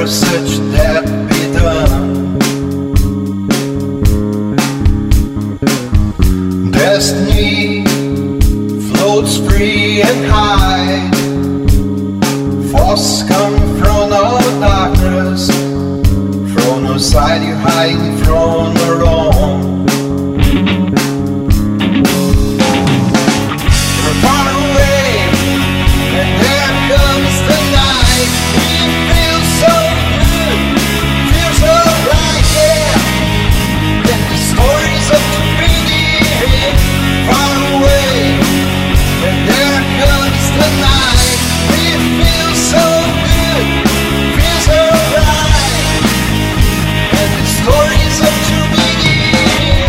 never such that be done. Destiny floats free and high. Forces come from all darkness, from no side you hide from the wrong. You're far away, and there comes the night. It feels so good, feels so right, yeah. And the stories of the beginning, far away, and there comes the night. It feels so good, feels so right, and the stories of the beginning.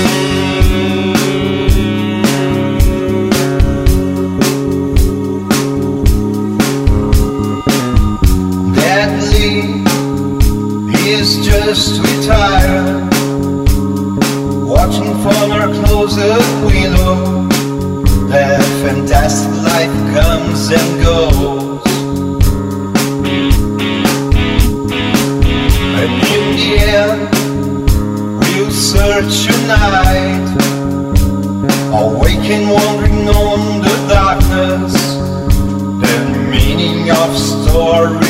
Deadly, he's just retired, watching from our closet window. That fantastic life comes and goes, and in the end we'll search a night, awaken wandering on the darkness, the meaning of story.